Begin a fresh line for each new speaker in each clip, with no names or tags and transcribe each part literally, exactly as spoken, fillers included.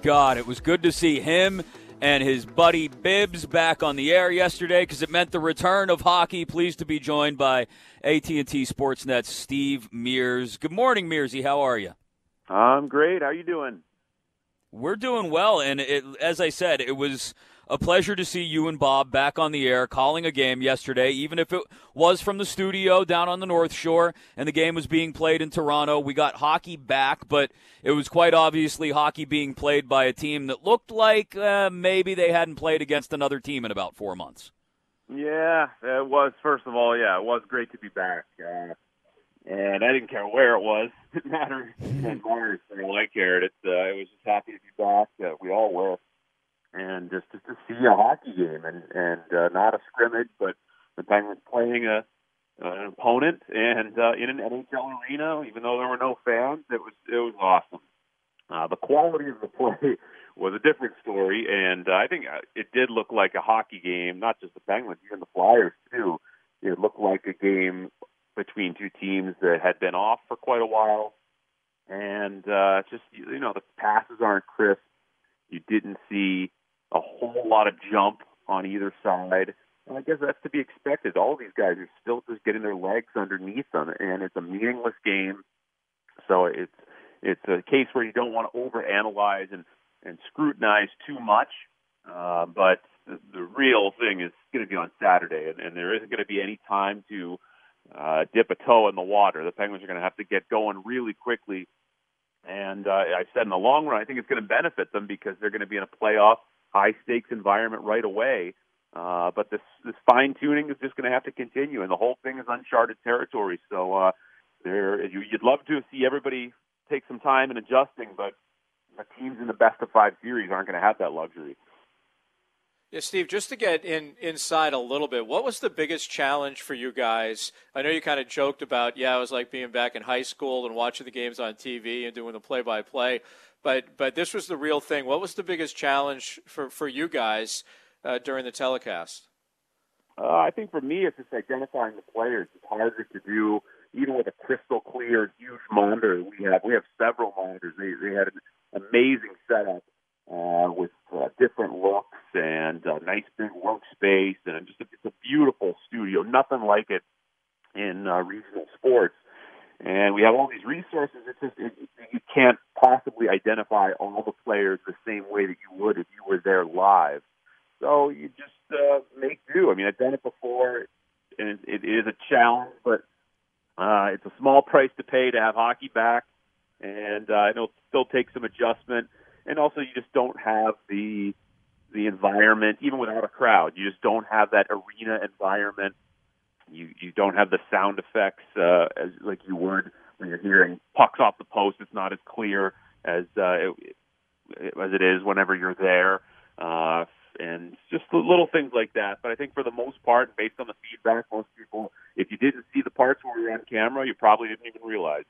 God, it was good to see him and his buddy Bibbs back on the air yesterday because it meant the return of hockey. Pleased to be joined by A T and T Sportsnet's Steve Mears. Good morning, Mearsy. How are you?
I'm great. How you doing?
We're doing well, and it, as I said, it was a pleasure to see you and Bob back on the air calling a game yesterday, even if it was from the studio down on the North Shore and the game was being played in Toronto. We got hockey back, but it was quite obviously hockey being played by a team that looked like uh, maybe they hadn't played against another team in about four months.
Yeah, it was, first of all, yeah, it was great to be back. Uh, and I didn't care where it was. It didn't matter in Mars for all I cared. It, uh, I was just happy to be back. Uh, we all were. And just, just to see a hockey game and, and uh, not a scrimmage, but the Penguins playing a, an opponent and uh, in an N H L arena, even though there were no fans, it was it was awesome. Uh, the quality of the play was a different story, and uh, I think it did look like a hockey game, not just the Penguins, even the Flyers too. It looked like a game between two teams that had been off for quite a while, and uh, just, you know, the passes aren't crisp. You didn't see a whole lot of jump on either side. And I guess that's to be expected. All of these guys are still just getting their legs underneath them, and it's a meaningless game. So it's it's a case where you don't want to overanalyze and, and scrutinize too much. Uh, but the, the real thing is going to be on Saturday, and, and there isn't going to be any time to uh, dip a toe in the water. The Penguins are going to have to get going really quickly. And uh, I said in the long run, I think it's going to benefit them because they're going to be in a playoff, high-stakes environment right away. Uh, but this, this fine-tuning is just going to have to continue, and the whole thing is uncharted territory. So uh, there, you, you'd love to see everybody take some time in adjusting, but the teams in the best-of-five series aren't going to have that luxury.
Yeah, Steve, just to get in inside a little bit, what was the biggest challenge for you guys? I know you kind of joked about, yeah, it was like being back in high school and watching the games on T V and doing the play-by-play, but but this was the real thing. What was the biggest challenge for, for you guys uh, during the telecast?
Uh, I think for me, it's just identifying the players. It's harder to do, even with a crystal clear, huge monitor. We have we have several monitors. They they had an amazing setup uh, with uh, different looks and a nice big workspace, and just a, it's a beautiful studio. Nothing like it in uh, regional sports. And we have all these resources. It's just it, you can't possibly identify all the players the same way that you would if you were there live. So you just uh, make do. I mean, I've done it before, and it, it is a challenge, but uh, it's a small price to pay to have hockey back, and uh, it'll still take some adjustment. And also, you just don't have the the environment, even without a crowd. You just don't have that arena environment. You you don't have the sound effects uh, as like you would when you're hearing pucks off the post. It's not as clear as uh, it, as it is whenever you're there. Uh, and just little things like that. But I think for the most part, based on the feedback, most people, if you didn't see the parts where we were on camera, you probably didn't even realize.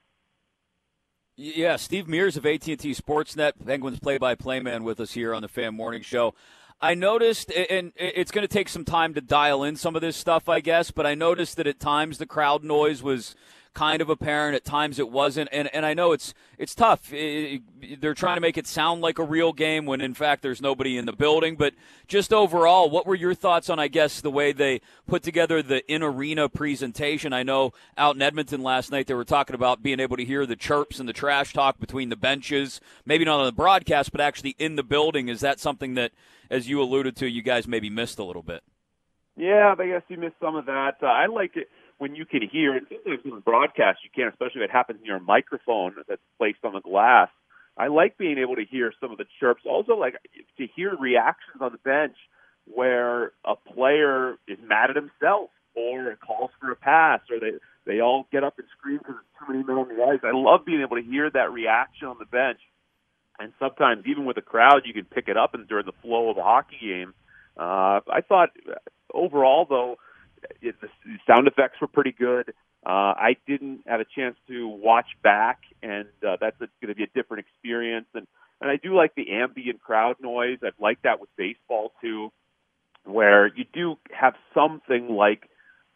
Yeah, Steve Mears of A T and T Sportsnet, Penguins play-by-play man with us here on the Fan Morning Show. I noticed, and it's going to take some time to dial in some of this stuff, I guess, but I noticed that at times the crowd noise was kind of apparent. At times it wasn't, and and I know it's it's tough. It, they're trying to make it sound like a real game when, in fact, there's nobody in the building. But just overall, what were your thoughts on, I guess, the way they put together the in-arena presentation? I know out in Edmonton last night they were talking about being able to hear the chirps and the trash talk between the benches, maybe not on the broadcast, but actually in the building. Is that something that, as you alluded to, you guys maybe missed a little bit?
Yeah, I guess you missed some of that. Uh, I like it when you can hear it. Sometimes in the broadcast you can't, especially if it happens near a microphone that's placed on the glass. I like being able to hear some of the chirps. Also, like to hear reactions on the bench where a player is mad at himself or calls for a pass, or they they all get up and scream because there's too many men on the ice. I love being able to hear that reaction on the bench. And sometimes, even with a crowd, you can pick it up and during the flow of a hockey game. Uh, I thought overall, though, it, the sound effects were pretty good. Uh, I didn't have a chance to watch back, and uh, that's going to be a different experience. And, and I do like the ambient crowd noise. I've liked that with baseball, too, where you do have something like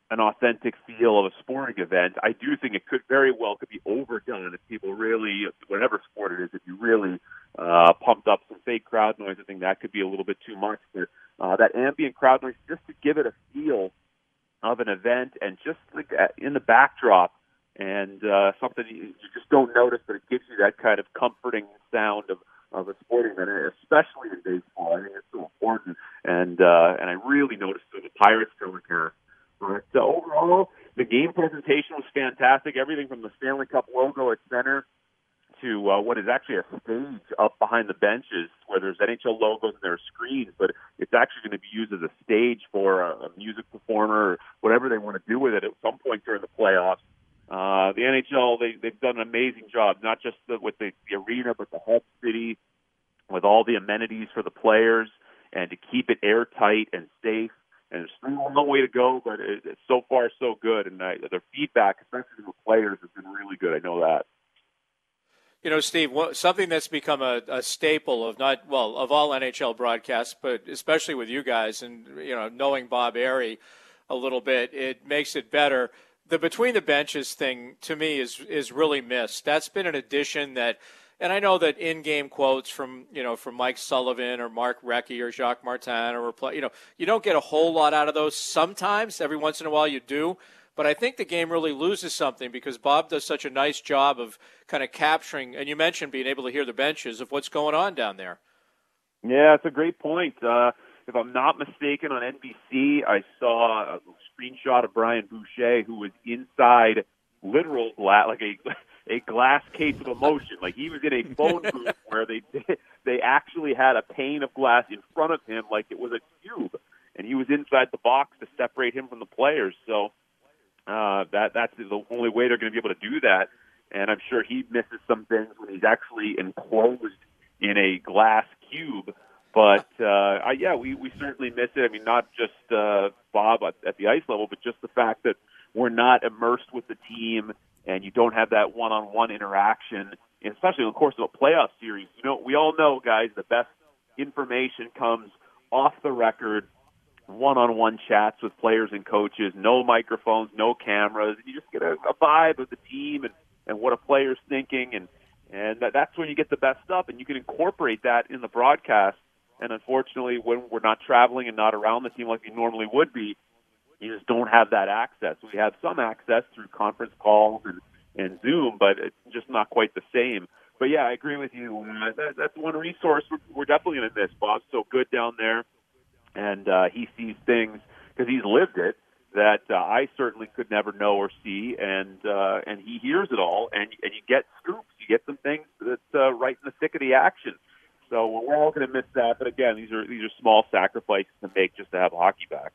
an authentic feel of a sporting event. I do think it could very well could be overdone if people really, whatever sport it is, if you really uh, pumped up some fake crowd noise. I think that could be a little bit too much. But uh, that ambient crowd noise, just to give it a feel of an event, and just like in the backdrop, and uh, something you just don't notice, but it gives you that kind of comforting sound of, of a sporting event, especially in baseball. I think it's so important, and uh, and I really noticed it with the Pirates telecast. But uh, overall, the game presentation was fantastic. Everything from the Stanley Cup logo at center to uh, what is actually a stage up behind the benches where there's N H L logos and there are screens, but it's actually going to be used as a stage for a, a music performer or whatever they want to do with it at some point during the playoffs. Uh, the N H L, they, they've done an amazing job, not just the, with the, the arena, but the whole city, with all the amenities for the players, and to keep it airtight and safe. And there's still a long way to go, but it, it's so far so good. And I, their feedback, especially from the players, has been really good. I know that.
You know, Steve, something that's become a, a staple of not well of all N H L broadcasts, but especially with you guys, and you know, knowing Bob Airey a little bit, it makes it better. The between the benches thing to me is is really missed. That's been an addition that, and I know that in-game quotes from you know from Mike Sullivan or Mark Recchi or Jacques Martin or you know you don't get a whole lot out of those. Sometimes, every once in a while, you do. But I think the game really loses something because Bob does such a nice job of kind of capturing, and you mentioned being able to hear the benches of what's going on down there.
Yeah, it's a great point. Uh, if I'm not mistaken, on N B C, I saw a screenshot of Brian Boucher, who was inside literal glass, like a a glass case of emotion. Like he was in a phone booth where they they actually had a pane of glass in front of him, like it was a cube, and he was inside the box to separate him from the players. So. Uh, that that's the only way they're going to be able to do that, and I'm sure he misses some things when he's actually enclosed in a glass cube. But uh, I, yeah, we, we certainly miss it. I mean, not just uh, Bob at, at the ice level, but just the fact that we're not immersed with the team, and you don't have that one-on-one interaction, and especially in the course of a playoff series. You know, we all know, guys, the best information comes off the record. One-on-one chats with players and coaches, no microphones, no cameras. You just get a, a vibe of the team and, and what a player's thinking, and and that, that's when you get the best stuff, and you can incorporate that in the broadcast. And unfortunately, when we're not traveling and not around the team like we normally would be, you just don't have that access. We have some access through conference calls and, and Zoom, but it's just not quite the same. But yeah, I agree with you. Uh, that, that's one resource we're, we're definitely going to miss. Bob's so good down there. And uh, he sees things because he's lived it that uh, I certainly could never know or see, and uh, and he hears it all, and and you get scoops, you get some things that's uh, right in the thick of the action. So we're all going to miss that, but again, these are these are small sacrifices to make just to have hockey back.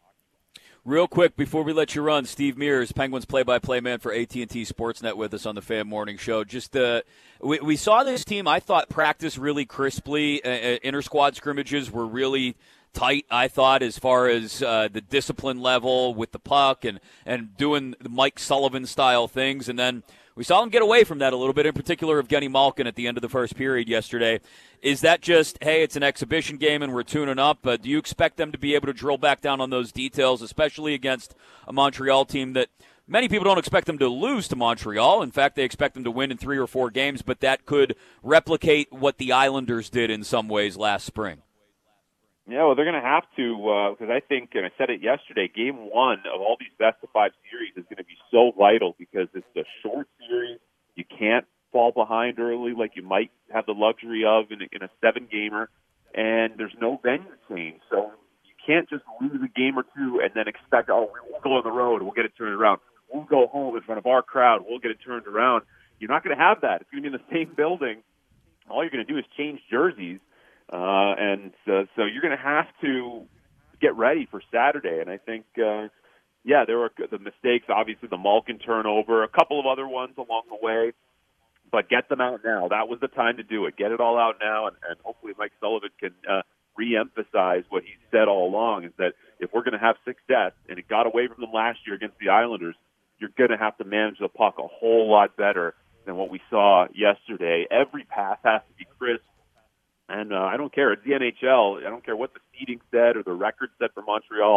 Real quick, before we let you run, Steve Mears, Penguins play-by-play man for A T and T Sportsnet with us on the Fan Morning Show. Just uh, we, we saw this team, I thought, practice really crisply. Uh, inter-squad scrimmages were really tight, I thought, as far as uh, the discipline level with the puck and, and doing the Mike Sullivan-style things. And then we saw them get away from that a little bit, in particular Evgeny Malkin at the end of the first period yesterday. Is that just, hey, it's an exhibition game and we're tuning up? But do you expect them to be able to drill back down on those details, especially against a Montreal team that many people don't expect them to lose to Montreal? In fact, they expect them to win in three or four games, but that could replicate what the Islanders did in some ways last spring.
Yeah, well, they're going to have to, because uh, I think, and I said it yesterday, game one of all these best-of-five series is going to be so vital because it's a short series. You can't fall behind early like you might have the luxury of in a, in a seven-gamer, and there's no venue change. So you can't just lose a game or two and then expect, oh, we'll go on the road, we'll get it turned around. We'll go home in front of our crowd, we'll get it turned around. You're not going to have that. It's going to be in the same building. All you're going to do is change jerseys. Uh, and uh, so you're going to have to get ready for Saturday. And I think, uh, yeah, there were the mistakes, obviously the Malkin turnover, a couple of other ones along the way, but get them out now. That was the time to do it. Get it all out now, and, and hopefully Mike Sullivan can uh, reemphasize what he said all along, is that if we're going to have success, and it got away from them last year against the Islanders, you're going to have to manage the puck a whole lot better than what we saw yesterday. Every pass has to be crisp. And uh, I don't care. It's the N H L. I don't care what the seeding said or the record said for Montreal.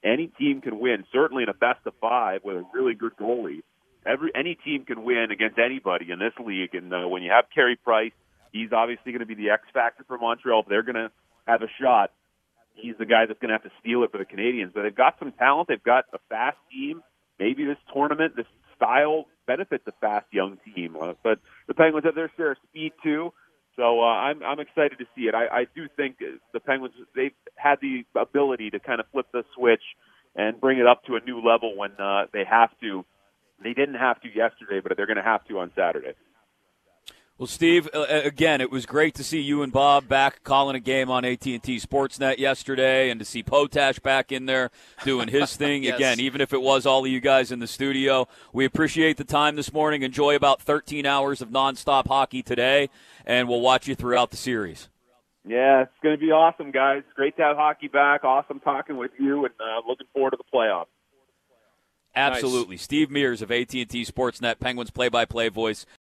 any team can win, certainly in a best of five with a really good goalie. Every Any team can win against anybody in this league. And uh, when you have Carey Price, he's obviously going to be the X factor for Montreal. If they're going to have a shot, he's the guy that's going to have to steal it for the Canadians. But they've got some talent. They've got a fast team. Maybe this tournament, this style benefits a fast young team. Uh, but the Penguins have their share of speed too. So uh, I'm I'm excited to see it. I, I do think the Penguins, they've had the ability to kind of flip the switch and bring it up to a new level when uh, they have to. They didn't have to yesterday, but they're going to have to on Saturday.
Well, Steve, uh, again, it was great to see you and Bob back calling a game on A T and T Sportsnet yesterday, and to see Potash back in there doing his thing.
Yes.
Again, even if it was all of you guys in the studio, we appreciate the time this morning. Enjoy about thirteen hours of nonstop hockey today, and we'll watch you throughout the series.
Yeah, it's going to be awesome, guys. Great to have hockey back. Awesome talking with you, and uh, looking forward to the playoffs.
Absolutely.
Nice.
Steve Mears of A T and T Sportsnet, Penguins play-by-play voice.